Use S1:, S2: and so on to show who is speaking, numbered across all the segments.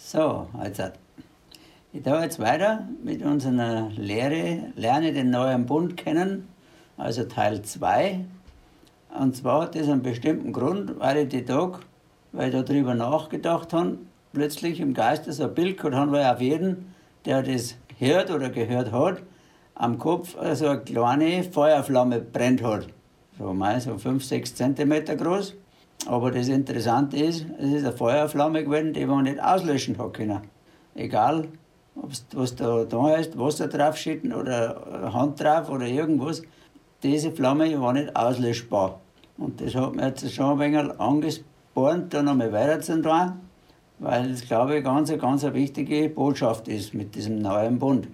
S1: So, ich darf jetzt weiter mit unserer Lehre Lerne den neuen Bund kennen, also Teil 2. Und zwar hat das einen bestimmten Grund, weil ich darüber nachgedacht habe, plötzlich im Geiste so ein Bild gehabt habe, weil auf jeden, der das hört oder gehört hat, am Kopf so eine kleine Feuerflamme brennt hat. So 5, 6 Zentimeter groß. Aber das Interessante ist, es ist eine Feuerflamme gewesen, die man nicht auslöschen hat können. Egal, was da ist, Wasser draufschütten oder Hand drauf oder irgendwas, diese Flamme war nicht auslöschbar. Und das hat mir jetzt schon ein wenig angespornt, da nochmal weiterzutun, weil das, glaube ich, ganz eine wichtige Botschaft ist mit diesem neuen Bund.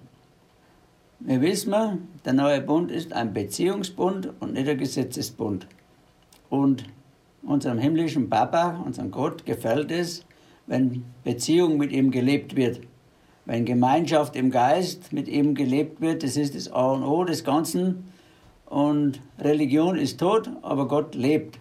S1: Wir wissen, der neue Bund ist ein Beziehungsbund und nicht ein Gesetzesbund. Und unserem himmlischen Papa, unserem Gott, gefällt es, wenn Beziehung mit ihm gelebt wird. Wenn Gemeinschaft im Geist mit ihm gelebt wird, das ist das A und O des Ganzen. Und Religion ist tot, aber Gott lebt.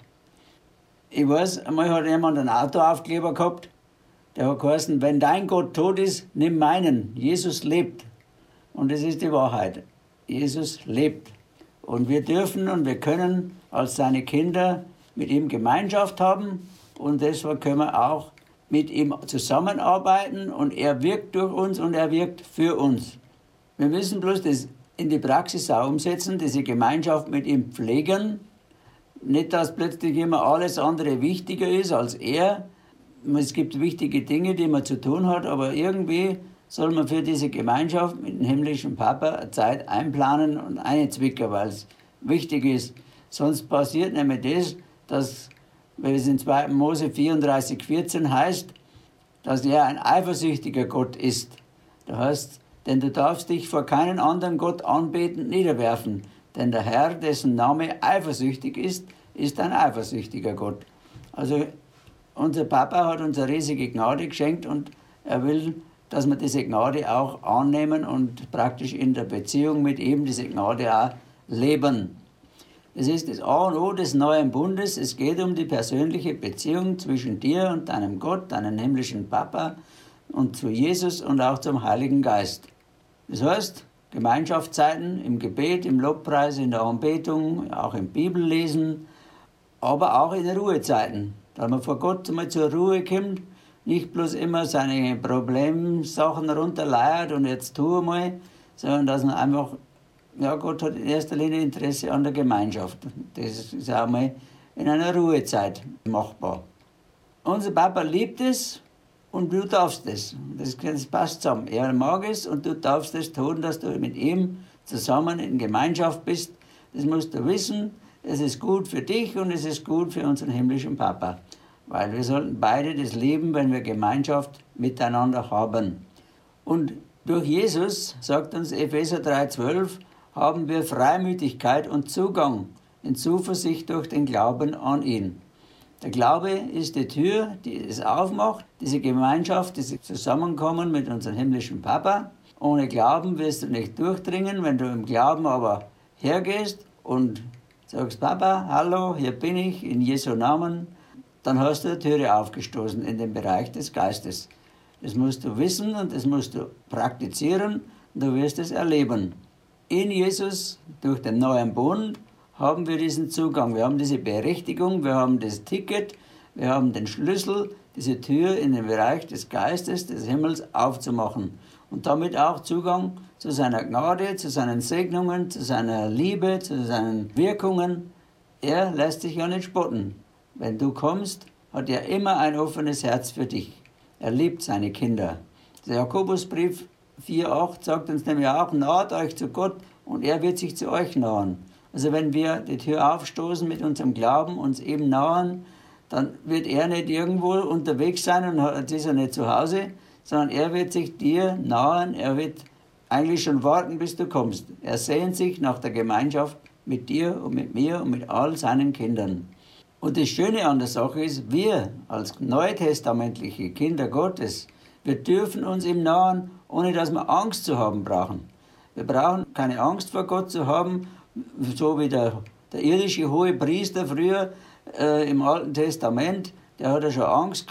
S1: Ich weiß, einmal hat jemand einen Autoaufkleber gehabt, der hat geheißen, wenn dein Gott tot ist, nimm meinen. Jesus lebt. Und das ist die Wahrheit. Jesus lebt. Und wir dürfen und wir können als seine Kinder mit ihm Gemeinschaft haben und deshalb können wir auch mit ihm zusammenarbeiten und er wirkt durch uns und er wirkt für uns. Wir müssen bloß das in die Praxis auch umsetzen, diese Gemeinschaft mit ihm pflegen. Nicht, dass plötzlich immer alles andere wichtiger ist als er. Es gibt wichtige Dinge, die man zu tun hat, aber irgendwie soll man für diese Gemeinschaft mit dem himmlischen Papa eine Zeit einplanen und einzwicken, weil es wichtig ist. Sonst passiert nämlich das, dass, wenn es in 2. Mose 34,14 heißt, dass er ein eifersüchtiger Gott ist. Das heißt, denn du darfst dich vor keinen anderen Gott anbetend niederwerfen, denn der Herr, dessen Name eifersüchtig ist ein eifersüchtiger Gott. Also unser Papa hat uns eine riesige Gnade geschenkt und er will, dass wir diese Gnade auch annehmen und praktisch in der Beziehung mit ihm diese Gnade auch leben. Es ist das A und O des neuen Bundes. Es geht um die persönliche Beziehung zwischen dir und deinem Gott, deinem himmlischen Papa und zu Jesus und auch zum Heiligen Geist. Das heißt, Gemeinschaftszeiten im Gebet, im Lobpreis, in der Anbetung, auch im Bibellesen, aber auch in Ruhezeiten, dass man vor Gott mal zur Ruhe kommt, nicht bloß immer seine Problemsachen runterleiert und jetzt tue mal, sondern dass man einfach, ja, Gott hat in erster Linie Interesse an der Gemeinschaft. Das ist auch mal in einer Ruhezeit machbar. Unser Papa liebt es und du darfst es. Das passt zusammen. Er mag es und du darfst es tun, dass du mit ihm zusammen in Gemeinschaft bist. Das musst du wissen. Es ist gut für dich und es ist gut für unseren himmlischen Papa. Weil wir sollten beide das lieben, wenn wir Gemeinschaft miteinander haben. Und durch Jesus, sagt uns Epheser 3,12, haben wir Freimütigkeit und Zugang in Zuversicht durch den Glauben an ihn. Der Glaube ist die Tür, die es aufmacht, diese Gemeinschaft, dieses Zusammenkommen mit unserem himmlischen Papa. Ohne Glauben wirst du nicht durchdringen, wenn du im Glauben aber hergehst und sagst, Papa, hallo, hier bin ich, in Jesu Namen, dann hast du die Türe aufgestoßen in den Bereich des Geistes. Das musst du wissen und das musst du praktizieren und du wirst es erleben. In Jesus, durch den neuen Bund, haben wir diesen Zugang. Wir haben diese Berechtigung, wir haben das Ticket, wir haben den Schlüssel, diese Tür in den Bereich des Geistes, des Himmels aufzumachen. Und damit auch Zugang zu seiner Gnade, zu seinen Segnungen, zu seiner Liebe, zu seinen Wirkungen. Er lässt sich ja nicht spotten. Wenn du kommst, hat er immer ein offenes Herz für dich. Er liebt seine Kinder. Der Jakobusbrief 4,8 sagt uns nämlich auch, naht euch zu Gott und er wird sich zu euch nahen. Also wenn wir die Tür aufstoßen mit unserem Glauben, uns eben nahen, dann wird er nicht irgendwo unterwegs sein und jetzt ist er nicht zu Hause, sondern er wird sich dir nahen, er wird eigentlich schon warten, bis du kommst. Er sehnt sich nach der Gemeinschaft mit dir und mit mir und mit all seinen Kindern. Und das Schöne an der Sache ist, wir als neutestamentliche Kinder Gottes, wir dürfen uns ihm nahen, ohne dass wir Angst zu haben brauchen. Wir brauchen keine Angst vor Gott zu haben, so wie der irdische hohe Priester früher im Alten Testament, der hat ja schon Angst gehabt,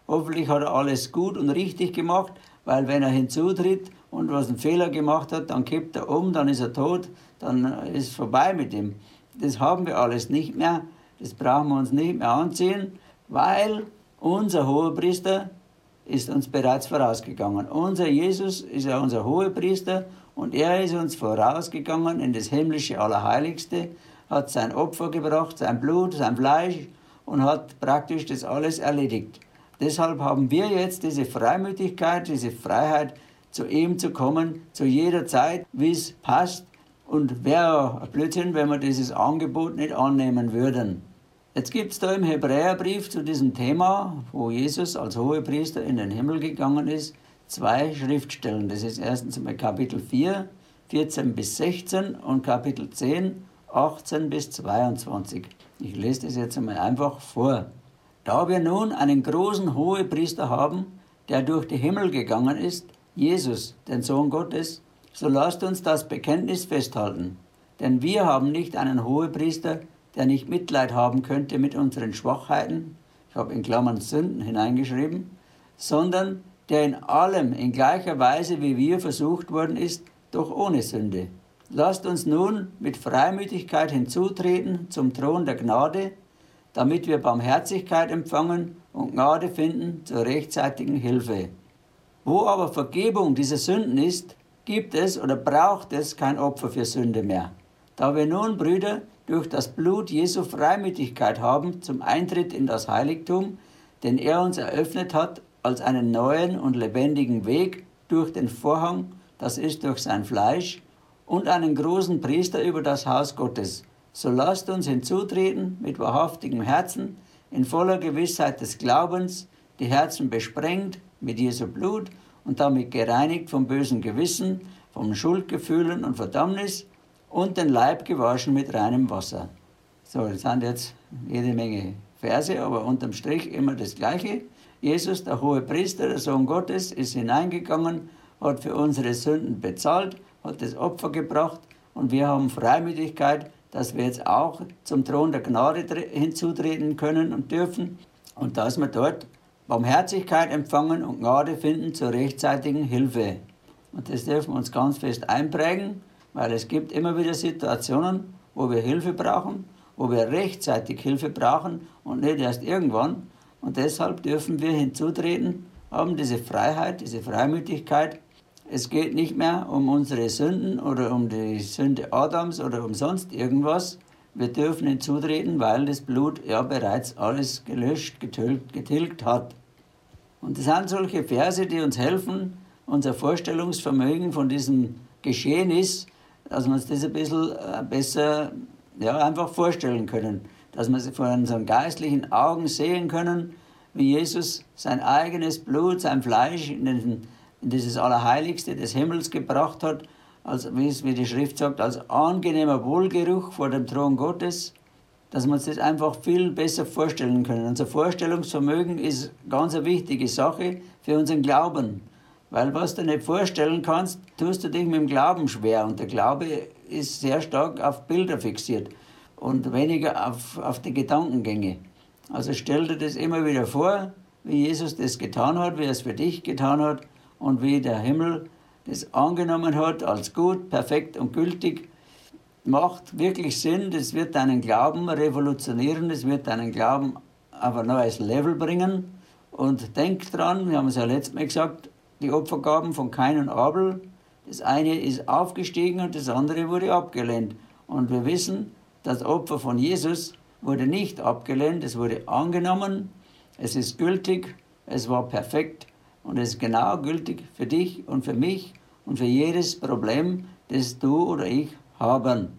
S1: Hoffentlich hat er alles gut und richtig gemacht, weil wenn er hinzutritt und was einen Fehler gemacht hat, dann kippt er um, dann ist er tot, dann ist es vorbei mit ihm. Das haben wir alles nicht mehr, das brauchen wir uns nicht mehr anziehen, weil unser Hohepriester ist uns bereits vorausgegangen. Unser Jesus ist ja unser Hohepriester und er ist uns vorausgegangen in das himmlische Allerheiligste, hat sein Opfer gebracht, sein Blut, sein Fleisch und hat praktisch das alles erledigt. Deshalb haben wir jetzt diese Freimütigkeit, diese Freiheit, zu ihm zu kommen, zu jeder Zeit, wie es passt. Und wäre ein Blödsinn, wenn wir dieses Angebot nicht annehmen würden. Jetzt gibt es da im Hebräerbrief zu diesem Thema, wo Jesus als Hohepriester in den Himmel gegangen ist, 2 Schriftstellen. Das ist erstens mal Kapitel 4, 14 bis 16 und Kapitel 10, 18 bis 22. Ich lese das jetzt einmal einfach vor. Da wir nun einen großen Hohepriester haben, der durch die Himmel gegangen ist, Jesus, den Sohn Gottes, so lasst uns das Bekenntnis festhalten. Denn wir haben nicht einen Hohepriester, der nicht Mitleid haben könnte mit unseren Schwachheiten, ich habe in Klammern Sünden hineingeschrieben, sondern der in allem in gleicher Weise wie wir versucht worden ist, doch ohne Sünde. Lasst uns nun mit Freimütigkeit hinzutreten zum Thron der Gnade, damit wir Barmherzigkeit empfangen und Gnade finden zur rechtzeitigen Hilfe. Wo aber Vergebung dieser Sünden ist, gibt es oder braucht es kein Opfer für Sünde mehr. Da wir nun, Brüder, durch das Blut Jesu Freimütigkeit haben zum Eintritt in das Heiligtum, den er uns eröffnet hat, als einen neuen und lebendigen Weg durch den Vorhang, das ist durch sein Fleisch, und einen großen Priester über das Haus Gottes. So lasst uns hinzutreten mit wahrhaftigem Herzen, in voller Gewissheit des Glaubens, die Herzen besprengt mit Jesu Blut und damit gereinigt vom bösen Gewissen, von Schuldgefühlen und Verdammnis und den Leib gewaschen mit reinem Wasser. So, das sind jetzt jede Menge Verse, aber unterm Strich immer das Gleiche. Jesus, der hohe Priester, der Sohn Gottes, ist hineingegangen, hat für unsere Sünden bezahlt, hat das Opfer gebracht und wir haben Freimütigkeit, dass wir jetzt auch zum Thron der Gnade hinzutreten können und dürfen und dass wir dort Barmherzigkeit empfangen und Gnade finden zur rechtzeitigen Hilfe. Und das dürfen wir uns ganz fest einprägen, weil es gibt immer wieder Situationen, wo wir Hilfe brauchen, wo wir rechtzeitig Hilfe brauchen und nicht erst irgendwann. Und deshalb dürfen wir hinzutreten, haben diese Freiheit, diese Freimütigkeit. Es geht nicht mehr um unsere Sünden oder um die Sünde Adams oder um sonst irgendwas. Wir dürfen hinzutreten, weil das Blut ja bereits alles gelöscht, getilgt hat. Und das sind solche Verse, die uns helfen, unser Vorstellungsvermögen von diesem Geschehnis, dass wir uns das ein bisschen besser einfach vorstellen können. Dass wir vor unseren geistlichen Augen sehen können, wie Jesus sein eigenes Blut, sein Fleisch in dieses Allerheiligste des Himmels gebracht hat, als, wie die Schrift sagt, als angenehmer Wohlgeruch vor dem Thron Gottes, dass wir uns das einfach viel besser vorstellen können. Unser Vorstellungsvermögen ist ganz eine wichtige Sache für unseren Glauben. Weil was du nicht vorstellen kannst, tust du dich mit dem Glauben schwer. Und der Glaube ist sehr stark auf Bilder fixiert und weniger auf die Gedankengänge. Also stell dir das immer wieder vor, wie Jesus das getan hat, wie er es für dich getan hat und wie der Himmel das angenommen hat als gut, perfekt und gültig. Macht wirklich Sinn, das wird deinen Glauben revolutionieren, das wird deinen Glauben auf ein neues Level bringen. Und denk dran, wir haben es ja letztes Mal gesagt, die Opfergaben von Kain und Abel, das eine ist aufgestiegen und das andere wurde abgelehnt. Und wir wissen, das Opfer von Jesus wurde nicht abgelehnt, es wurde angenommen, es ist gültig, es war perfekt und es ist genau gültig für dich und für mich und für jedes Problem, das du oder ich haben.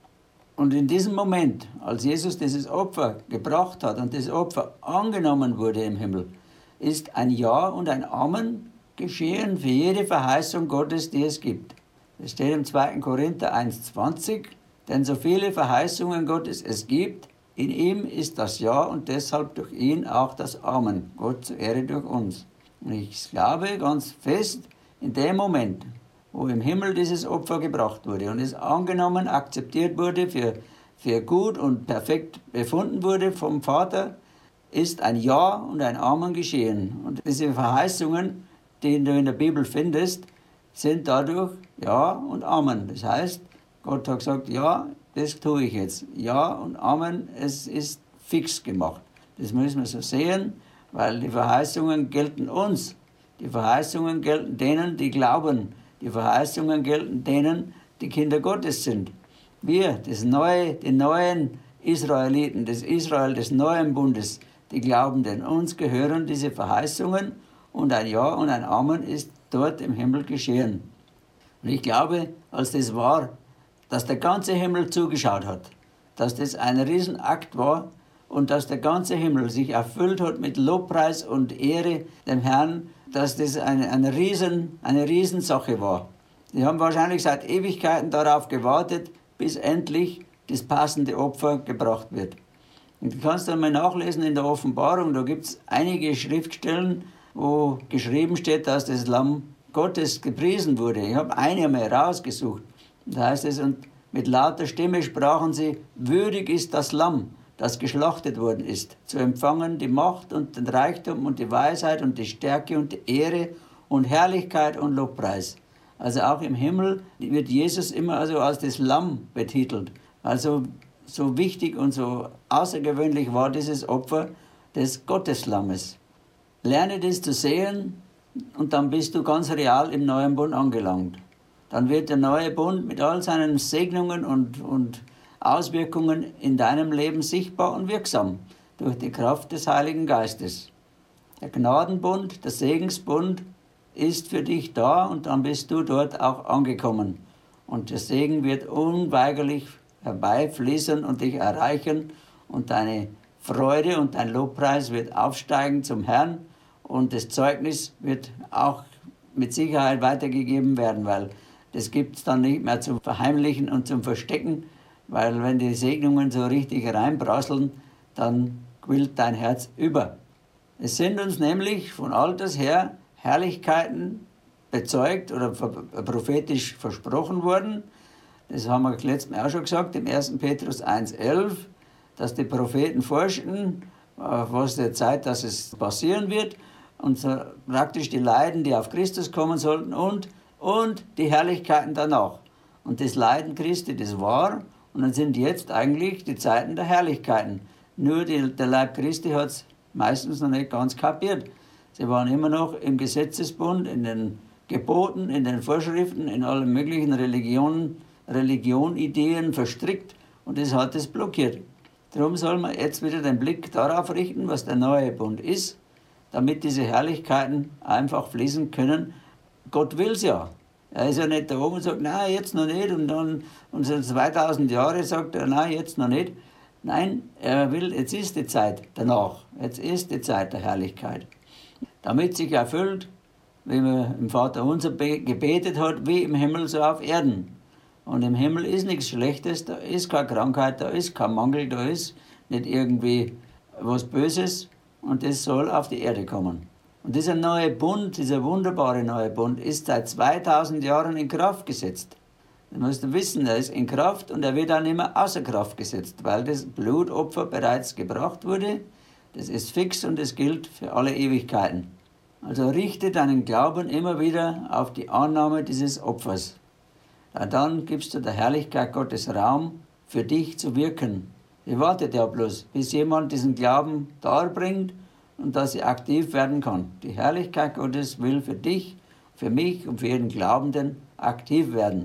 S1: Und in diesem Moment, als Jesus dieses Opfer gebracht hat und das Opfer angenommen wurde im Himmel, ist ein Ja und ein Amen geschehen für jede Verheißung Gottes, die es gibt. Es steht im 2. Korinther 1,20, denn so viele Verheißungen Gottes es gibt, in ihm ist das Ja und deshalb durch ihn auch das Amen, Gott zur Ehre durch uns. Und ich glaube ganz fest, in dem Moment, wo im Himmel dieses Opfer gebracht wurde und es angenommen, akzeptiert wurde, für gut und perfekt befunden wurde vom Vater, ist ein Ja und ein Amen geschehen. Und diese Verheißungen, die du in der Bibel findest, sind dadurch Ja und Amen. Das heißt, Gott hat gesagt, ja, das tue ich jetzt. Ja und Amen, es ist fix gemacht. Das müssen wir so sehen, weil die Verheißungen gelten uns. Die Verheißungen gelten denen, die glauben. Die Verheißungen gelten denen, die Kinder Gottes sind. Wir, die neuen Israeliten, das Israel des neuen Bundes, die glauben, denn uns gehören diese Verheißungen und ein Ja und ein Amen ist dort im Himmel geschehen. Und ich glaube, als das war, dass der ganze Himmel zugeschaut hat, dass das ein Riesenakt war und dass der ganze Himmel sich erfüllt hat mit Lobpreis und Ehre dem Herrn, dass das eine Riesensache war. Die haben wahrscheinlich seit Ewigkeiten darauf gewartet, bis endlich das passende Opfer gebracht wird. Und du kannst einmal nachlesen in der Offenbarung, da gibt es einige Schriftstellen, wo geschrieben steht, dass das Lamm Gottes gepriesen wurde. Ich habe eine mal rausgesucht. Da heißt es, und mit lauter Stimme sprachen sie, würdig ist das Lamm, das geschlachtet worden ist, zu empfangen die Macht und den Reichtum und die Weisheit und die Stärke und die Ehre und Herrlichkeit und Lobpreis. Also auch im Himmel wird Jesus immer also als das Lamm betitelt. Also so wichtig und so außergewöhnlich war dieses Opfer des Gotteslammes. Lerne das zu sehen und dann bist du ganz real im neuen Bund angelangt. Dann wird der neue Bund mit all seinen Segnungen und Auswirkungen in deinem Leben sichtbar und wirksam durch die Kraft des Heiligen Geistes. Der Gnadenbund, der Segensbund ist für dich da und dann bist du dort auch angekommen. Und der Segen wird unweigerlich herbeifließen und dich erreichen und deine Freude und dein Lobpreis wird aufsteigen zum Herrn und das Zeugnis wird auch mit Sicherheit weitergegeben werden, weil das gibt es dann nicht mehr zum Verheimlichen und zum Verstecken, weil wenn die Segnungen so richtig reinprasseln, dann quillt dein Herz über. Es sind uns nämlich von alters her Herrlichkeiten bezeugt oder prophetisch versprochen worden. Das haben wir letztes Mal auch schon gesagt, im 1. Petrus 1,11, dass die Propheten forschten, was der Zeit, dass es passieren wird, und so praktisch die Leiden, die auf Christus kommen sollten und die Herrlichkeiten danach. Und das Leiden Christi, das war, und dann sind jetzt eigentlich die Zeiten der Herrlichkeiten. Nur der Leib Christi hat es meistens noch nicht ganz kapiert. Sie waren immer noch im Gesetzesbund, in den Geboten, in den Vorschriften, in allen möglichen Religionideen verstrickt und das hat es blockiert. Darum soll man jetzt wieder den Blick darauf richten, was der neue Bund ist, damit diese Herrlichkeiten einfach fließen können. Gott will es ja. Er ist ja nicht da oben und sagt, nein, jetzt noch nicht. Und dann und so 2000 Jahre sagt er, nein, jetzt noch nicht. Nein, er will, jetzt ist die Zeit danach. Jetzt ist die Zeit der Herrlichkeit. Damit sich erfüllt, wie man im Vater unser gebetet hat, wie im Himmel so auf Erden. Und im Himmel ist nichts Schlechtes, da ist keine Krankheit, da ist kein Mangel, da ist nicht irgendwie was Böses. Und das soll auf die Erde kommen. Und dieser neue Bund, dieser wunderbare neue Bund, ist seit 2000 Jahren in Kraft gesetzt. Das musst du wissen, er ist in Kraft und er wird auch nicht mehr außer Kraft gesetzt, weil das Blutopfer bereits gebracht wurde. Das ist fix und es gilt für alle Ewigkeiten. Also richte deinen Glauben immer wieder auf die Annahme dieses Opfers. Dann gibst du der Herrlichkeit Gottes Raum, für dich zu wirken. Sie wartet ja bloß, bis jemand diesen Glauben darbringt und dass sie aktiv werden kann. Die Herrlichkeit Gottes will für dich, für mich und für jeden Glaubenden aktiv werden.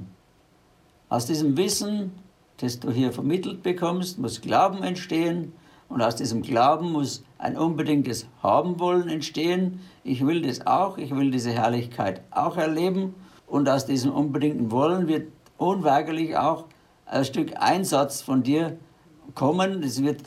S1: Aus diesem Wissen, das du hier vermittelt bekommst, muss Glauben entstehen und aus diesem Glauben muss ein unbedingtes Haben-Wollen entstehen. Ich will das auch, ich will diese Herrlichkeit auch erleben und aus diesem unbedingten Wollen wird unweigerlich auch ein Stück Einsatz von dir kommen.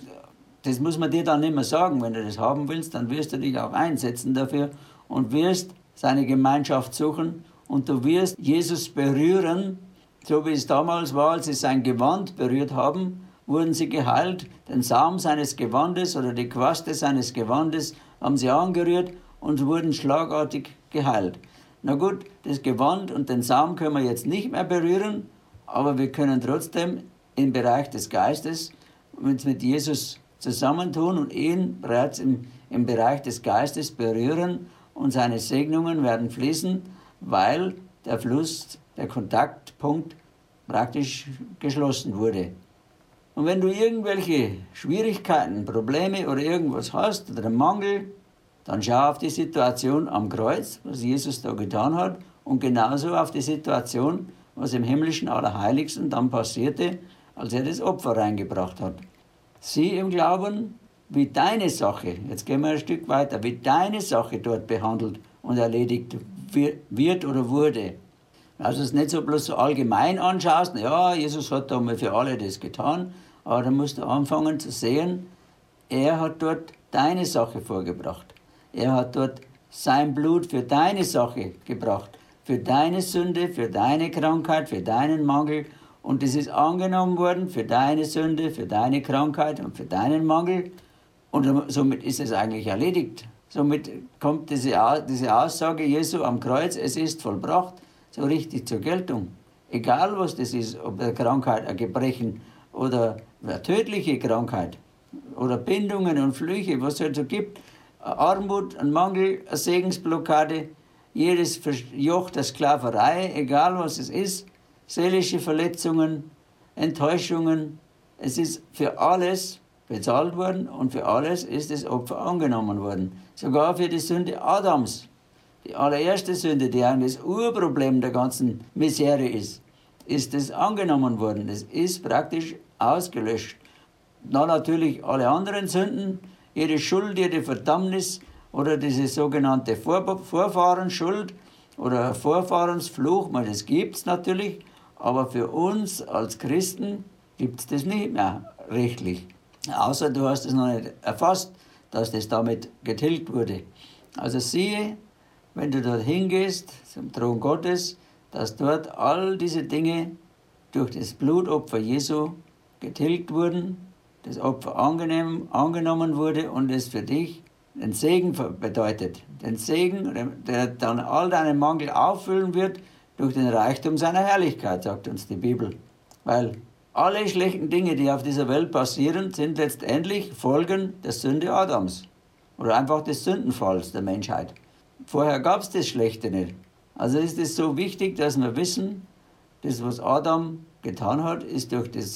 S1: Das muss man dir dann nicht mehr sagen. Wenn du das haben willst, dann wirst du dich auch einsetzen dafür und wirst seine Gemeinschaft suchen und du wirst Jesus berühren, so wie es damals war, als sie sein Gewand berührt haben, wurden sie geheilt. Den Saum seines Gewandes oder die Quaste seines Gewandes haben sie angerührt und wurden schlagartig geheilt. Na gut, das Gewand und den Saum können wir jetzt nicht mehr berühren, aber wir können trotzdem im Bereich des Geistes uns mit Jesus zusammentun und ihn bereits im Bereich des Geistes berühren und seine Segnungen werden fließen, weil der Fluss, der Kontaktpunkt praktisch geschlossen wurde. Und wenn du irgendwelche Schwierigkeiten, Probleme oder irgendwas hast oder einen Mangel, dann schau auf die Situation am Kreuz, was Jesus da getan hat, und genauso auf die Situation, was im himmlischen Allerheiligsten dann passierte, als er das Opfer reingebracht hat. Sieh im Glauben, wie deine Sache, jetzt gehen wir ein Stück weiter, wie deine Sache dort behandelt und erledigt wird oder wurde. Also es nicht so bloß so allgemein anschaust, ja, Jesus hat da mal für alle das getan, aber dann musst du anfangen zu sehen, er hat dort deine Sache vorgebracht. Er hat dort sein Blut für deine Sache gebracht, für deine Sünde, für deine Krankheit, für deinen Mangel. Und es ist angenommen worden für deine Sünde, für deine Krankheit und für deinen Mangel. Und somit ist es eigentlich erledigt. Somit kommt diese Aussage Jesu am Kreuz, es ist vollbracht, so richtig zur Geltung. Egal was das ist, ob eine Krankheit, ein Gebrechen oder eine tödliche Krankheit oder Bindungen und Flüche, was es halt so gibt, Armut, ein Mangel, eine Segensblockade, jedes Joch der Sklaverei, egal was es ist, seelische Verletzungen, Enttäuschungen, es ist für alles bezahlt worden und für alles ist das Opfer angenommen worden. Sogar für die Sünde Adams, die allererste Sünde, die eigentlich das Urproblem der ganzen Misere ist das angenommen worden. Das ist praktisch ausgelöscht. Dann natürlich alle anderen Sünden, jede Schuld, jede Verdammnis oder diese sogenannte Vorfahrensschuld oder Vorfahrensfluch, das gibt es natürlich, aber für uns als Christen gibt es das nicht mehr rechtlich. Außer du hast es noch nicht erfasst, dass das damit getilgt wurde. Also siehe, wenn du dort hingehst, zum Thron Gottes, dass dort all diese Dinge durch das Blutopfer Jesu getilgt wurden, das Opfer angenommen wurde und es für dich den Segen bedeutet. Den Segen, der dann all deinen Mangel auffüllen wird durch den Reichtum seiner Herrlichkeit, sagt uns die Bibel. Weil alle schlechten Dinge, die auf dieser Welt passieren, sind letztendlich Folgen der Sünde Adams oder einfach des Sündenfalls der Menschheit. Vorher gab es das Schlechte nicht. Also ist es so wichtig, dass wir wissen, das, was Adam getan hat, ist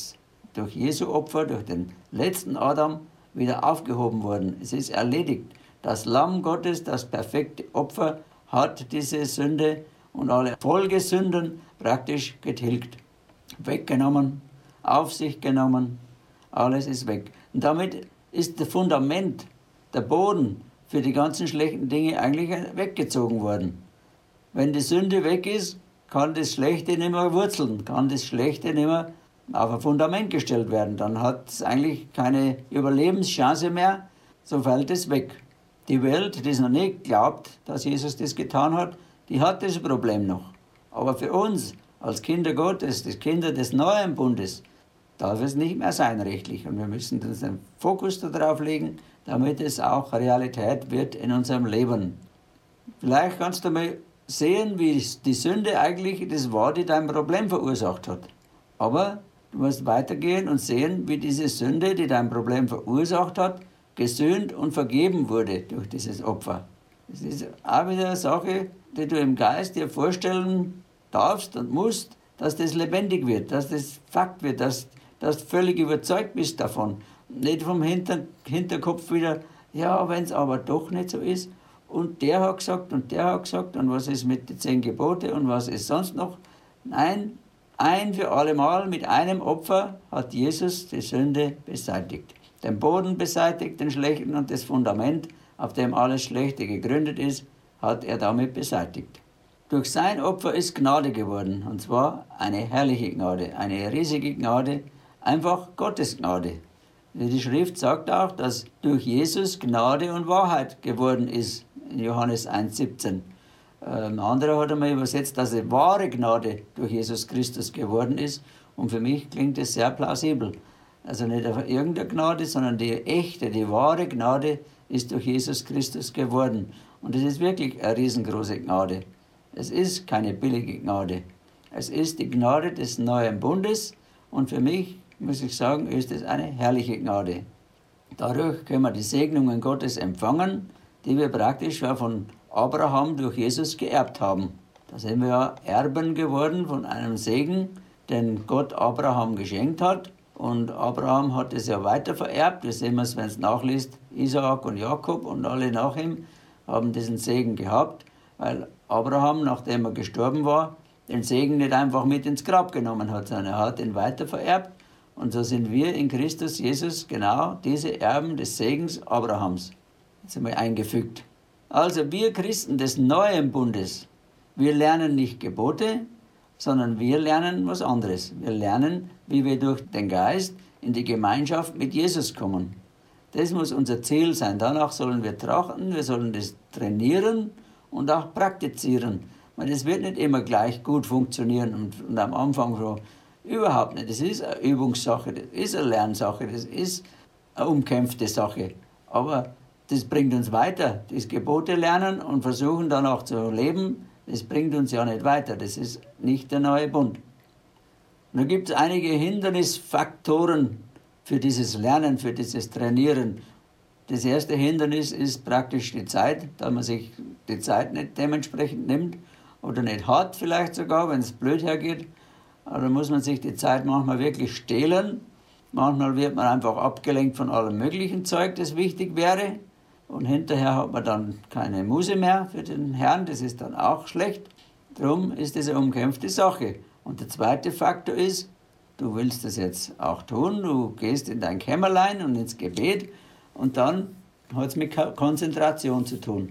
S1: durch Jesu Opfer, durch den letzten Adam, wieder aufgehoben worden. Es ist erledigt. Das Lamm Gottes, das perfekte Opfer, hat diese Sünde und alle Folgesünden praktisch getilgt. Weggenommen, auf sich genommen, alles ist weg. Und damit ist das Fundament, der Boden für die ganzen schlechten Dinge eigentlich weggezogen worden. Wenn die Sünde weg ist, kann das Schlechte nicht mehr wurzeln, kann das Schlechte nicht mehr auf ein Fundament gestellt werden. Dann hat es eigentlich keine Überlebenschance mehr, so fällt es weg. Die Welt, die es noch nicht glaubt, dass Jesus das getan hat, die hat das Problem noch. Aber für uns als Kinder Gottes, die Kinder des neuen Bundes, darf es nicht mehr sein rechtlich. Und wir müssen uns den Fokus darauf legen, damit es auch Realität wird in unserem Leben. Vielleicht kannst du mal sehen, wie die Sünde eigentlich das war, die dein Problem verursacht hat. Aber du musst weitergehen und sehen, wie diese Sünde, die dein Problem verursacht hat, gesühnt und vergeben wurde durch dieses Opfer. Das ist auch wieder eine Sache, die du im Geist dir vorstellen darfst und musst, dass das lebendig wird, dass das Fakt wird, dass du völlig überzeugt bist davon. Nicht vom Hinterkopf wieder, ja, wenn es aber doch nicht so ist. Und der hat gesagt und der hat gesagt und was ist mit den 10 Gebote und was ist sonst noch. Nein, ein für allemal mit einem Opfer hat Jesus die Sünde beseitigt. Den Boden beseitigt, den Schlechten und das Fundament, auf dem alles Schlechte gegründet ist, hat er damit beseitigt. Durch sein Opfer ist Gnade geworden, und zwar eine herrliche Gnade, eine riesige Gnade, einfach Gottes Gnade. Die Schrift sagt auch, dass durch Jesus Gnade und Wahrheit geworden ist, in Johannes 1,17. Ein anderer hat einmal übersetzt, dass eine wahre Gnade durch Jesus Christus geworden ist, und für mich klingt das sehr plausibel. Also nicht irgendeine Gnade, sondern die echte, die wahre Gnade ist durch Jesus Christus geworden. Und es ist wirklich eine riesengroße Gnade. Es ist keine billige Gnade. Es ist die Gnade des neuen Bundes und für mich, muss ich sagen, ist es eine herrliche Gnade. Dadurch können wir die Segnungen Gottes empfangen, die wir praktisch ja von Abraham durch Jesus geerbt haben. Da sind wir ja Erben geworden von einem Segen, den Gott Abraham geschenkt hat. Und Abraham hat es ja weiter vererbt. Wir sehen es, wenn es nachliest, Isaak und Jakob und alle nach ihm haben diesen Segen gehabt, weil Abraham, nachdem er gestorben war, den Segen nicht einfach mit ins Grab genommen hat, sondern er hat ihn weiter vererbt. Und so sind wir in Christus Jesus genau diese Erben des Segens Abrahams. Jetzt einmal eingefügt. Also wir Christen des neuen Bundes, wir lernen nicht Gebote, sondern wir lernen was anderes. Wir lernen, wie wir durch den Geist in die Gemeinschaft mit Jesus kommen. Das muss unser Ziel sein. Danach sollen wir trachten, wir sollen das trainieren und auch praktizieren. Das wird nicht immer gleich gut funktionieren und am Anfang so überhaupt nicht. Das ist eine Übungssache, das ist eine Lernsache, das ist eine umkämpfte Sache. Aber das bringt uns weiter. Das Gebote lernen und versuchen danach zu leben, das bringt uns ja nicht weiter. Das ist nicht der neue Bund. Und da gibt es einige Hindernisfaktoren für dieses Lernen, für dieses Trainieren. Das erste Hindernis ist praktisch die Zeit, da man sich die Zeit nicht dementsprechend nimmt oder nicht hat vielleicht sogar, wenn es blöd hergeht. Aber da muss man sich die Zeit manchmal wirklich stehlen. Manchmal wird man einfach abgelenkt von allem möglichen Zeug, das wichtig wäre. Und hinterher hat man dann keine Muße mehr für den Herrn, das ist dann auch schlecht. Darum ist das eine umkämpfte Sache. Und der zweite Faktor ist, du willst das jetzt auch tun, du gehst in dein Kämmerlein und ins Gebet und dann hat es mit Konzentration zu tun.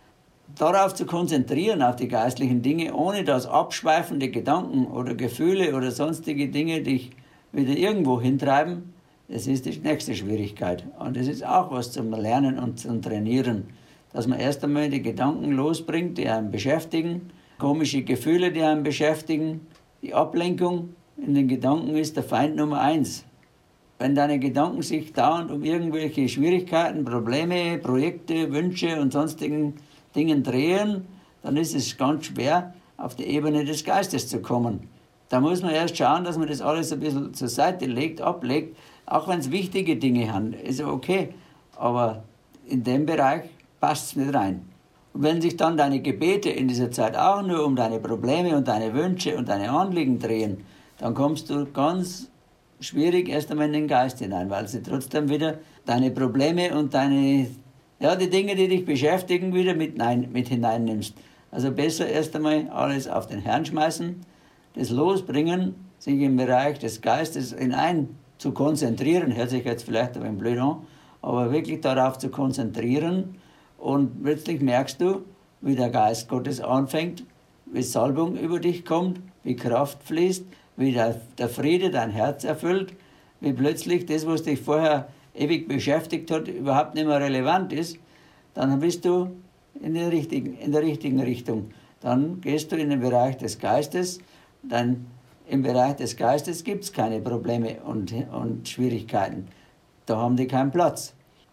S1: Darauf zu konzentrieren, auf die geistlichen Dinge, ohne dass abschweifende Gedanken oder Gefühle oder sonstige Dinge dich wieder irgendwo hintreiben, das ist die nächste Schwierigkeit. Und das ist auch was zum Lernen und zum Trainieren, dass man erst einmal die Gedanken losbringt, die einen beschäftigen, komische Gefühle, die einen beschäftigen. Die Ablenkung in den Gedanken ist der Feind Nummer 1. Wenn deine Gedanken sich dauernd um irgendwelche Schwierigkeiten, Probleme, Projekte, Wünsche und sonstigen Dingen drehen, dann ist es ganz schwer, auf die Ebene des Geistes zu kommen. Da muss man erst schauen, dass man das alles ein bisschen zur Seite legt, ablegt, auch wenn es wichtige Dinge sind, ist ja okay. Aber in dem Bereich passt es nicht rein. Und wenn sich dann deine Gebete in dieser Zeit auch nur um deine Probleme und deine Wünsche und deine Anliegen drehen, dann kommst du ganz schwierig erst einmal in den Geist hinein, weil sie trotzdem wieder deine Probleme und die Dinge, die dich beschäftigen, wieder mit hineinnimmst. Also besser erst einmal alles auf den Herrn schmeißen, das losbringen, sich im Bereich des Geistes hinein zu konzentrieren, hört sich jetzt vielleicht ein bisschen blöd an, aber wirklich darauf zu konzentrieren und plötzlich merkst du, wie der Geist Gottes anfängt, wie Salbung über dich kommt, wie Kraft fließt, wie der Friede dein Herz erfüllt, wie plötzlich das, was dich vorher ewig beschäftigt hat, überhaupt nicht mehr relevant ist, dann bist du in der richtigen Richtung. Dann gehst du in den Bereich des Geistes, dann im Bereich des Geistes gibt es keine Probleme und Schwierigkeiten. Da haben die keinen Platz.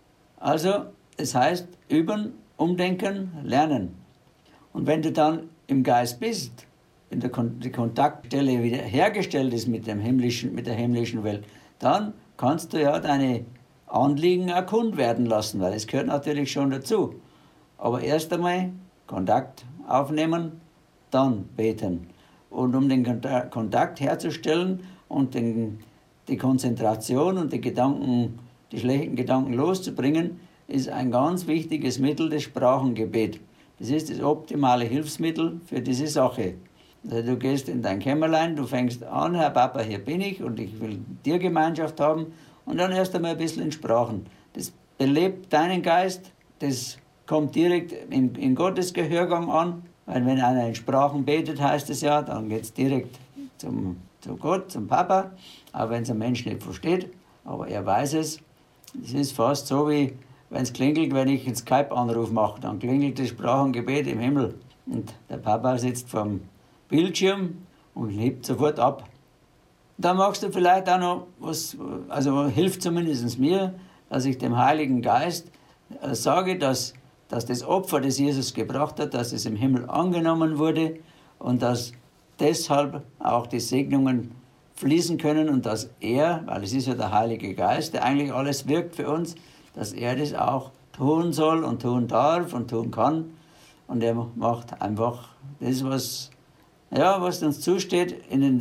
S1: Also, es heißt, üben, umdenken, lernen. Und wenn du dann im Geist bist, wenn die Kontaktstelle wieder hergestellt ist mit der himmlischen Welt, dann kannst du ja deine Anliegen auch kund werden lassen, weil es gehört natürlich schon dazu. Aber erst einmal Kontakt aufnehmen, dann beten. Und um den Kontakt herzustellen und die Konzentration und die schlechten Gedanken loszubringen, ist ein ganz wichtiges Mittel das Sprachengebet. Das ist das optimale Hilfsmittel für diese Sache. Also du gehst in dein Kämmerlein, du fängst an, Herr Papa, hier bin ich und ich will mit dir Gemeinschaft haben und dann erst einmal ein bisschen in Sprachen. Das belebt deinen Geist, das kommt direkt in Gottes Gehörgang an, weil wenn einer in Sprachen betet, heißt es ja, dann geht es direkt zu Gott, zum Papa, auch wenn es ein Mensch nicht versteht, aber er weiß es. Es ist fast so, wie wenn es klingelt, wenn ich einen Skype-Anruf mache, dann klingelt das Sprachengebet im Himmel und der Papa sitzt vorm Bildschirm und hebt sofort ab. Da machst du vielleicht auch noch was, also hilft zumindest mir, dass ich dem Heiligen Geist sage, dass das Opfer, das Jesus gebracht hat, dass es im Himmel angenommen wurde und dass deshalb auch die Segnungen fließen können und dass er, weil es ist ja der Heilige Geist, der eigentlich alles wirkt für uns, dass er das auch tun soll und tun darf und tun kann. Und er macht einfach das, was uns zusteht in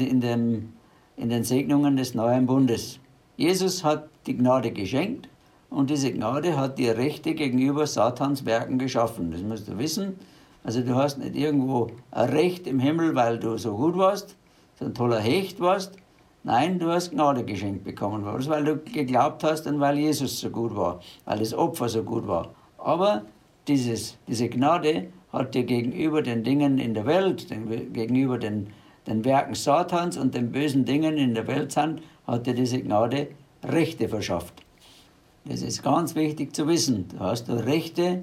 S1: den Segnungen des neuen Bundes. Jesus hat die Gnade geschenkt und diese Gnade hat dir Rechte gegenüber Satans Werken geschaffen. Das musst du wissen. Also du hast nicht irgendwo ein Recht im Himmel, weil du so gut warst, so ein toller Hecht warst. Nein, du hast Gnade geschenkt bekommen, weil du geglaubt hast und weil Jesus so gut war, weil das Opfer so gut war. Aber diese Gnade hat dir gegenüber den Dingen in der Welt, gegenüber den Werken Satans und den bösen Dingen in der Welt sind, hat dir diese Gnade Rechte verschafft. Das ist ganz wichtig zu wissen. Du hast Rechte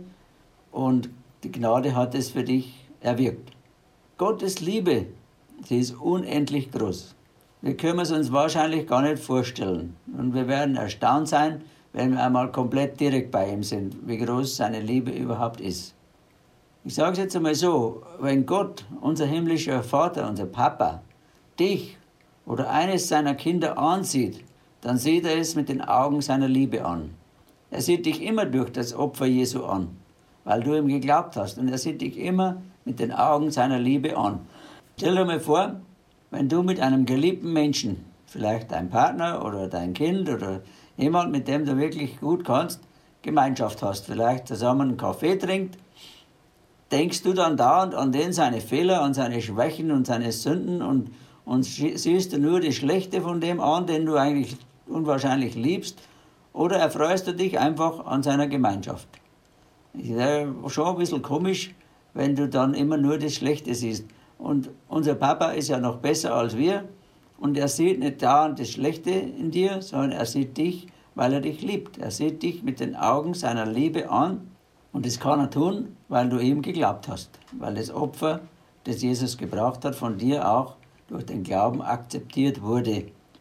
S1: und die Gnade hat es für dich erwirkt. Gottes Liebe, sie ist unendlich groß. Wir können es uns wahrscheinlich gar nicht vorstellen. Und wir werden erstaunt sein, wenn wir einmal komplett direkt bei ihm sind, wie groß seine Liebe überhaupt ist. Ich sage es jetzt einmal so, wenn Gott, unser himmlischer Vater, unser Papa, dich oder eines seiner Kinder ansieht, dann sieht er es mit den Augen seiner Liebe an. Er sieht dich immer durch das Opfer Jesu an, weil du ihm geglaubt hast. Und er sieht dich immer mit den Augen seiner Liebe an. Stell dir mal vor, wenn du mit einem geliebten Menschen, vielleicht dein Partner oder dein Kind oder jemand, mit dem du wirklich gut kannst, Gemeinschaft hast, vielleicht zusammen einen Kaffee trinkt, denkst du dann dauernd an den, seine Fehler, an seine Schwächen und seine Sünden und siehst du nur das Schlechte von dem an, den du eigentlich unwahrscheinlich liebst, oder erfreust du dich einfach an seiner Gemeinschaft? Das ist schon ein bisschen komisch, wenn du dann immer nur das Schlechte siehst. Und unser Papa ist ja noch besser als wir und er sieht nicht dauernd das Schlechte in dir, sondern er sieht dich, weil er dich liebt. Er sieht dich mit den Augen seiner Liebe an und das kann er tun, weil du ihm geglaubt hast, weil das Opfer, das Jesus gebraucht hat, von dir auch durch den Glauben akzeptiert wurde.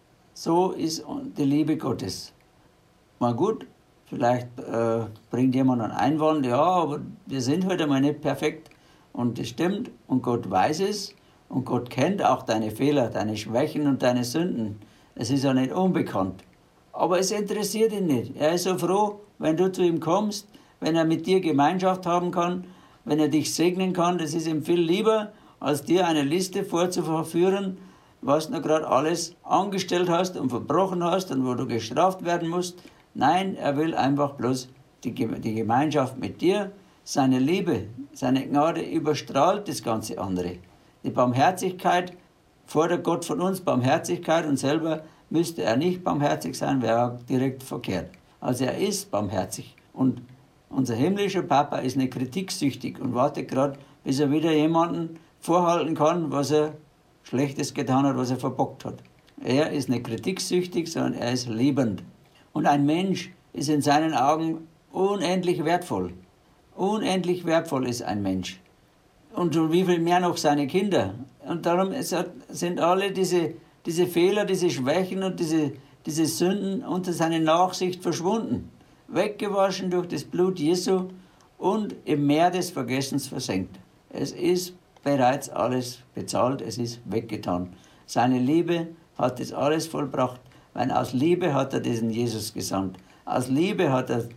S1: So ist die Liebe Gottes. Mal gut, vielleicht bringt jemand einen Einwand, ja, aber wir sind halt einmal nicht perfekt. Und das stimmt und Gott weiß es und Gott kennt auch deine Fehler, deine Schwächen und deine Sünden. Es ist ja nicht unbekannt. Aber es interessiert ihn nicht. Er ist so froh, wenn du zu ihm kommst, wenn er mit dir Gemeinschaft haben kann, wenn er dich segnen kann. Das ist ihm viel lieber, als dir eine Liste vorzuführen, was du gerade alles angestellt hast und verbrochen hast und wo du gestraft werden musst. Nein, er will einfach bloß die Gemeinschaft mit dir. Seine Liebe, seine Gnade überstrahlt das ganze andere. Die Barmherzigkeit fordert Gott von uns Barmherzigkeit und selber müsste er nicht barmherzig sein, wäre direkt verkehrt. Also er ist barmherzig und unser himmlischer Papa ist nicht kritiksüchtig und wartet gerade, bis er wieder jemanden vorhalten kann, was er Schlechtes getan hat, was er verbockt hat. Er ist nicht kritiksüchtig, sondern er ist liebend. Und ein Mensch ist in seinen Augen unendlich wertvoll. Unendlich wertvoll ist ein Mensch. Und wie viel mehr noch seine Kinder. Und darum sind alle diese Fehler, diese Schwächen und diese Sünden unter seine Nachsicht verschwunden. Weggewaschen durch das Blut Jesu und im Meer des Vergessens versenkt. Es ist bereits alles bezahlt, es ist weggetan. Seine Liebe hat das alles vollbracht, weil aus Liebe hat er diesen Jesus gesandt. Aus Liebe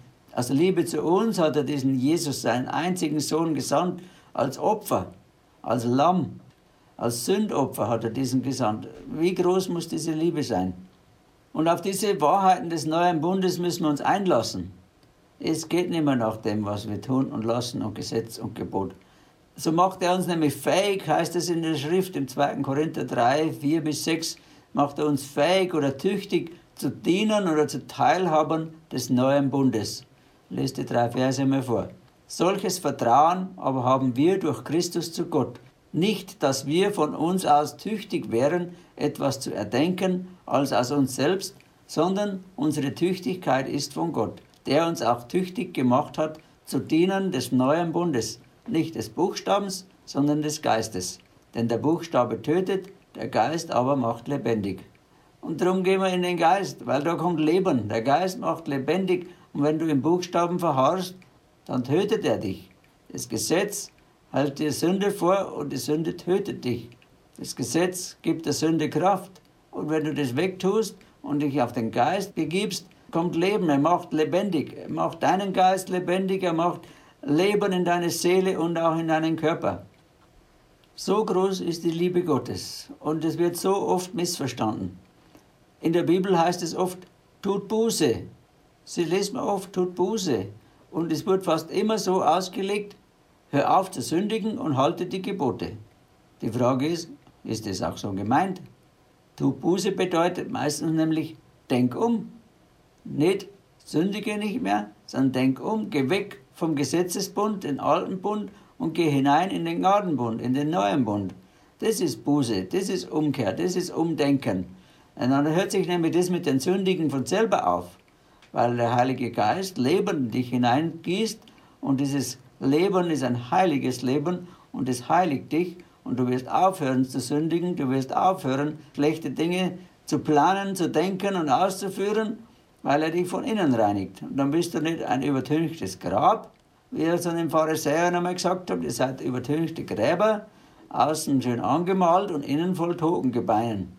S1: zu uns hat er diesen Jesus, seinen einzigen Sohn, gesandt, als Opfer, als Lamm, als Sündopfer hat er diesen gesandt. Wie groß muss diese Liebe sein? Und auf diese Wahrheiten des neuen Bundes müssen wir uns einlassen. Es geht nicht mehr nach dem, was wir tun und lassen und Gesetz und Gebot. So macht er uns nämlich fähig, heißt es in der Schrift, im 2. Korinther 3, 4-6, macht er uns fähig oder tüchtig zu dienen oder zu Teilhabern des neuen Bundes. Lest die 3 Verse mal vor. Solches Vertrauen aber haben wir durch Christus zu Gott. Nicht, dass wir von uns aus tüchtig wären, etwas zu erdenken, als aus uns selbst, sondern unsere Tüchtigkeit ist von Gott, der uns auch tüchtig gemacht hat, zu dienen des neuen Bundes, nicht des Buchstabens, sondern des Geistes. Denn der Buchstabe tötet, der Geist aber macht lebendig. Und darum gehen wir in den Geist, weil da kommt Leben. Der Geist macht lebendig. Und wenn du im Buchstaben verharrst, dann tötet er dich. Das Gesetz hält dir Sünde vor und die Sünde tötet dich. Das Gesetz gibt der Sünde Kraft. Und wenn du das wegtust und dich auf den Geist begibst, kommt Leben, er macht lebendig, er macht deinen Geist lebendig, er macht Leben in deine Seele und auch in deinen Körper. So groß ist die Liebe Gottes und es wird so oft missverstanden. In der Bibel heißt es oft, tut Buße. Sie lesen wir oft, tut Buße. Und es wird fast immer so ausgelegt, hör auf zu sündigen und halte die Gebote. Die Frage ist das auch so gemeint? Tu Buße bedeutet meistens nämlich, denk um. Nicht sündige nicht mehr, sondern denk um, geh weg vom Gesetzesbund, den alten Bund, und geh hinein in den Gnadenbund, in den neuen Bund. Das ist Buße, das ist Umkehr, das ist Umdenken. Und dann hört sich nämlich das mit den Sündigen von selber auf, weil der Heilige Geist Leben in dich hineingießt und dieses Leben ist ein heiliges Leben und es heiligt dich und du wirst aufhören zu sündigen, du wirst aufhören, schlechte Dinge zu planen, zu denken und auszuführen, weil er dich von innen reinigt. Und dann bist du nicht ein übertünchtes Grab, wie er so den Pharisäern einmal gesagt hat, ihr seid übertünchte Gräber, außen schön angemalt und innen voll Totengebeinen.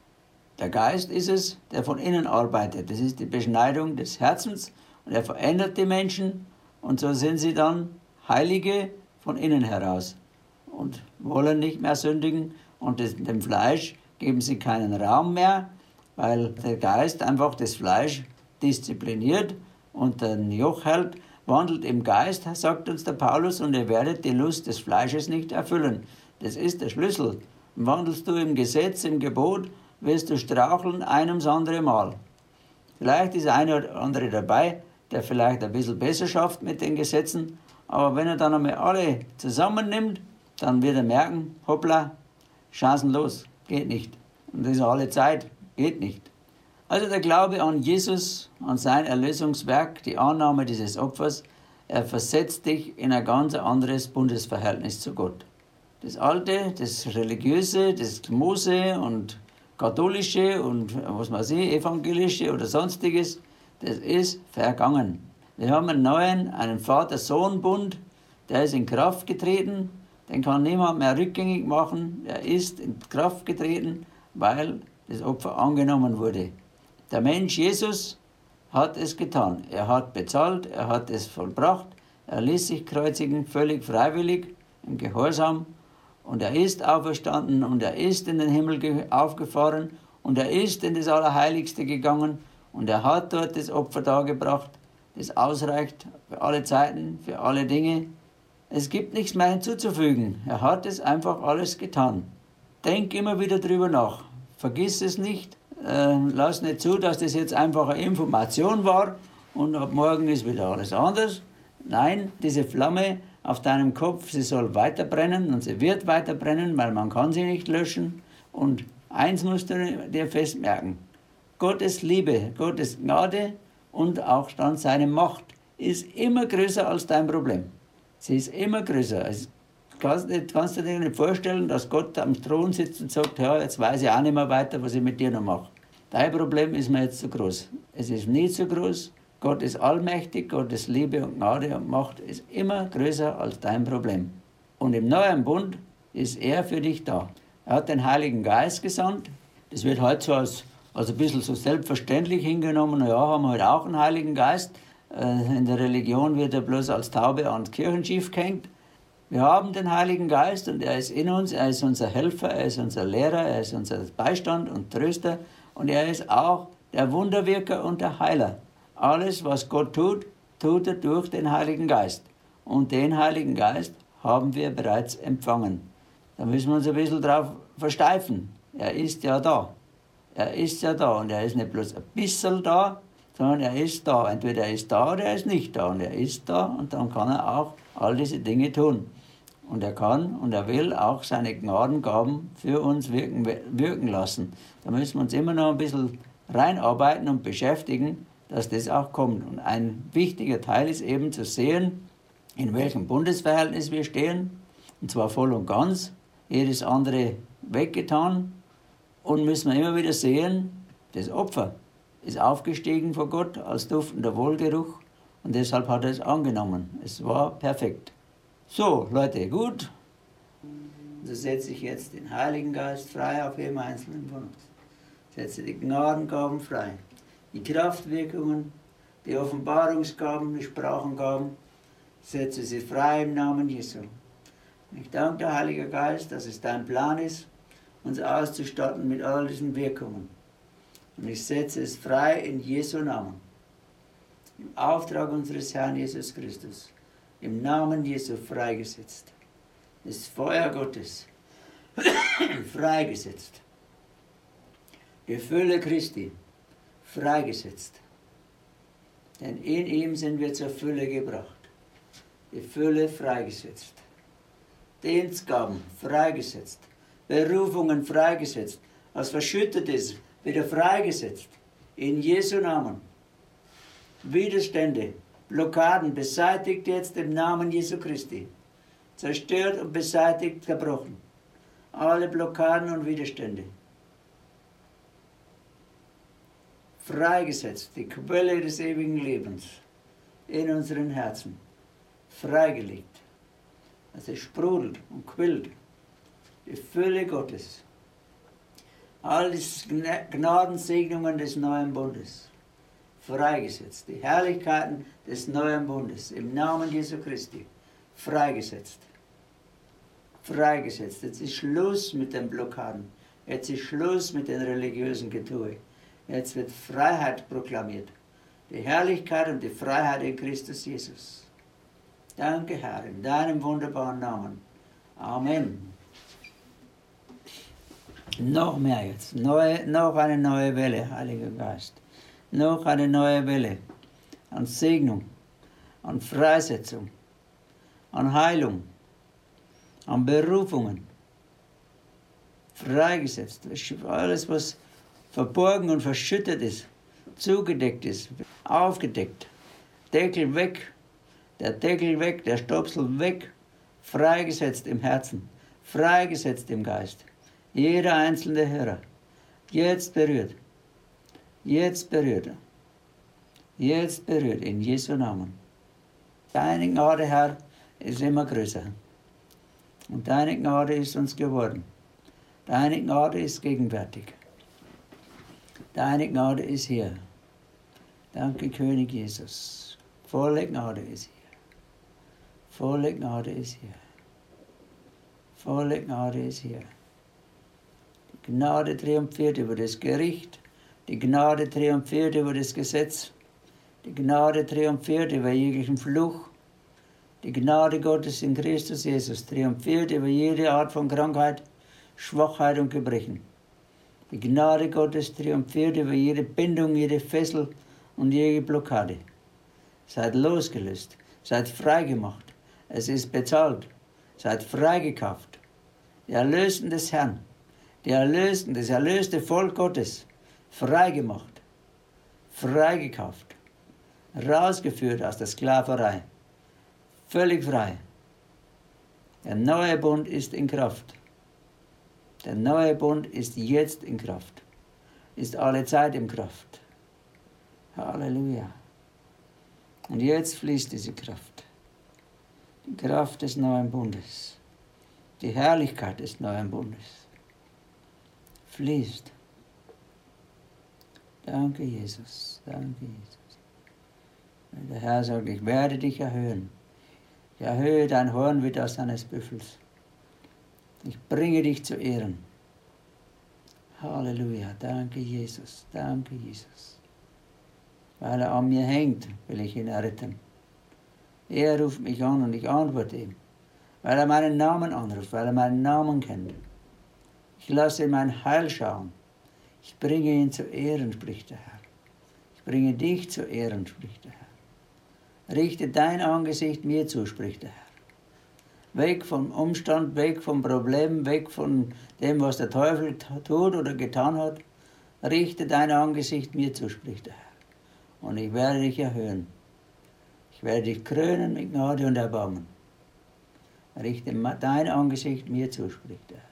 S1: Der Geist ist es, der von innen arbeitet. Das ist die Beschneidung des Herzens und er verändert die Menschen und so sind sie dann Heilige von innen heraus und wollen nicht mehr sündigen und dem Fleisch geben sie keinen Raum mehr, weil der Geist einfach das Fleisch diszipliniert und den Joch hält, wandelt im Geist, sagt uns der Paulus, und ihr werdet die Lust des Fleisches nicht erfüllen. Das ist der Schlüssel. Wandelst du im Gesetz, im Gebot, wirst du straucheln ein ums andere Mal. Vielleicht ist einer oder andere dabei, der vielleicht ein bisschen besser schafft mit den Gesetzen, aber wenn er dann einmal alle zusammennimmt, dann wird er merken, hoppla, chancenlos, geht nicht. Und das ist alle Zeit, geht nicht. Also der Glaube an Jesus, an sein Erlösungswerk, die Annahme dieses Opfers, er versetzt dich in ein ganz anderes Bundesverhältnis zu Gott. Das Alte, das Religiöse, das Mose und Katholische und was weiß ich, Evangelische oder Sonstiges, das ist vergangen. Wir haben einen neuen, einen Vater-Sohn-Bund, der ist in Kraft getreten, den kann niemand mehr rückgängig machen, er ist in Kraft getreten, weil das Opfer angenommen wurde. Der Mensch Jesus hat es getan. Er hat bezahlt, er hat es vollbracht, er ließ sich kreuzigen, völlig freiwillig, im Gehorsam. Und er ist auferstanden und er ist in den Himmel aufgefahren und er ist in das Allerheiligste gegangen und er hat dort das Opfer dargebracht, das ausreicht für alle Zeiten, für alle Dinge. Es gibt nichts mehr hinzuzufügen. Er hat es einfach alles getan. Denk immer wieder drüber nach. Vergiss es nicht. Lass nicht zu, dass das jetzt einfach eine Information war und ab morgen ist wieder alles anders. Nein, diese Flamme auf deinem Kopf, sie soll weiter brennen und sie wird weiter brennen, weil man kann sie nicht löschen. Und eins musst du dir fest merken, Gottes Liebe, Gottes Gnade und auch dann seine Macht ist immer größer als dein Problem. Sie ist immer größer. Also kannst du dir nicht vorstellen, dass Gott am Thron sitzt und sagt, ja, jetzt weiß ich auch nicht mehr weiter, was ich mit dir noch mache. Dein Problem ist mir jetzt zu groß. Es ist nie zu groß. Gott ist allmächtig, Gottes Liebe und Gnade und Macht ist immer größer als dein Problem. Und im neuen Bund ist er für dich da. Er hat den Heiligen Geist gesandt. Das wird heute so als ein bisschen so selbstverständlich hingenommen. Ja, haben wir halt auch einen Heiligen Geist. In der Religion wird er bloß als Taube ans Kirchenschiff gehängt. Wir haben den Heiligen Geist und er ist in uns, er ist unser Helfer, er ist unser Lehrer, er ist unser Beistand und Tröster und er ist auch der Wunderwirker und der Heiler. Alles, was Gott tut, tut er durch den Heiligen Geist. Und den Heiligen Geist haben wir bereits empfangen. Da müssen wir uns ein bisschen drauf versteifen. Er ist ja da. Er ist ja da und er ist nicht bloß ein bisschen da, sondern er ist da. Entweder er ist da oder er ist nicht da. Und er ist da und dann kann er auch all diese Dinge tun. Und er kann und er will auch seine Gnadengaben für uns wirken lassen. Da müssen wir uns immer noch ein bisschen reinarbeiten und beschäftigen, dass das auch kommt. Und ein wichtiger Teil ist eben zu sehen, in welchem Bundesverhältnis wir stehen, und zwar voll und ganz, jedes andere weggetan. Und müssen wir immer wieder sehen, das Opfer ist aufgestiegen vor Gott als duftender Wohlgeruch und deshalb hat er es angenommen. Es war perfekt. So, Leute, gut. So setze ich jetzt den Heiligen Geist frei auf jedem Einzelnen von uns. Setze die Gnadengaben frei. die Kraftwirkungen, die Offenbarungsgaben, die Sprachengaben, setze sie frei im Namen Jesu. Ich danke dir, Heiliger Geist, dass es dein Plan ist, uns auszustatten mit all diesen Wirkungen. Und ich setze es frei in Jesu Namen. Im Auftrag unseres Herrn Jesus Christus. Im Namen Jesu freigesetzt. Das Feuer Gottes freigesetzt. Die Fülle Christi freigesetzt. Denn in ihm sind wir zur Fülle gebracht. Die Fülle freigesetzt. Dienstgaben freigesetzt. Berufungen freigesetzt. Was verschüttet ist, wieder freigesetzt. In Jesu Namen. Widerstände, Blockaden beseitigt jetzt im Namen Jesu Christi. Zerstört und beseitigt, zerbrochen. Alle Blockaden und Widerstände. Freigesetzt, die Quelle des ewigen Lebens in unseren Herzen. Freigelegt. Also es sprudelt und quillt. Die Fülle Gottes. All die Gnadensegnungen des neuen Bundes. Freigesetzt. Die Herrlichkeiten des neuen Bundes. Im Namen Jesu Christi. Freigesetzt. Freigesetzt. Jetzt ist Schluss mit den Blockaden. Jetzt ist Schluss mit den religiösen Getue. Jetzt wird Freiheit proklamiert. Die Herrlichkeit und die Freiheit in Christus Jesus. Danke, Herr, in deinem wunderbaren Namen. Amen. Noch mehr jetzt. Noch eine neue Welle, Heiliger Geist. Noch eine neue Welle an Segnung, an Freisetzung, an Heilung, an Berufungen. Freigesetzt. Alles, was verborgen und verschüttet ist, zugedeckt ist, aufgedeckt. Deckel weg, der Stopsel weg, freigesetzt im Herzen, freigesetzt im Geist. Jeder einzelne Hörer, jetzt berührt, jetzt berührt, jetzt berührt, in Jesu Namen. Deine Gnade, Herr, ist immer größer. Und deine Gnade ist uns geworden. Deine Gnade ist gegenwärtig. Deine Gnade ist hier. Danke, König Jesus. Volle Gnade ist hier. Volle Gnade ist hier. Volle Gnade ist hier. Die Gnade triumphiert über das Gericht. Die Gnade triumphiert über das Gesetz. Die Gnade triumphiert über jeglichen Fluch. Die Gnade Gottes in Christus Jesus triumphiert über jede Art von Krankheit, Schwachheit und Gebrechen. Die Gnade Gottes triumphiert über jede Bindung, jede Fessel und jede Blockade. Seid losgelöst, seid freigemacht. Es ist bezahlt. Seid freigekauft. Die Erlösten des Herrn, das erlöste Volk Gottes, freigemacht, freigekauft, rausgeführt aus der Sklaverei, völlig frei. Der neue Bund ist in Kraft. Der neue Bund ist jetzt in Kraft, ist alle Zeit in Kraft. Halleluja. Und jetzt fließt diese Kraft. Die Kraft des neuen Bundes. Die Herrlichkeit des neuen Bundes. Fließt. Danke, Jesus. Danke, Jesus. Und der Herr sagt, ich werde dich erhöhen. Ich erhöhe dein Horn wie das eines Büffels. Ich bringe dich zu Ehren. Halleluja. Danke, Jesus. Danke, Jesus. Weil er an mir hängt, will ich ihn erretten. Er ruft mich an und ich antworte ihm. Weil er meinen Namen anruft, weil er meinen Namen kennt. Ich lasse ihm mein Heil schauen. Ich bringe ihn zu Ehren, spricht der Herr. Ich bringe dich zu Ehren, spricht der Herr. Richte dein Angesicht mir zu, spricht der Herr. Weg vom Umstand, weg vom Problem, weg von dem, was der Teufel tut oder getan hat. Richte dein Angesicht mir zu, spricht der Herr. Und ich werde dich erhöhen. Ich werde dich krönen mit Gnade und Erbarmen. Richte dein Angesicht mir zu, spricht der Herr.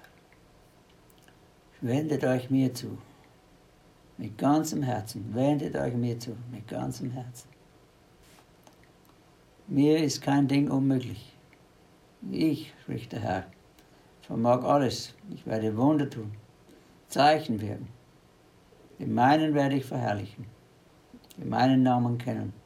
S1: Wendet euch mir zu. Mit ganzem Herzen. Wendet euch mir zu. Mit ganzem Herzen. Mir ist kein Ding unmöglich. Ich, spricht der Herr, vermag alles. Ich werde Wunder tun, Zeichen wirken. Den meinen werde ich verherrlichen. die meinen Namen kennen.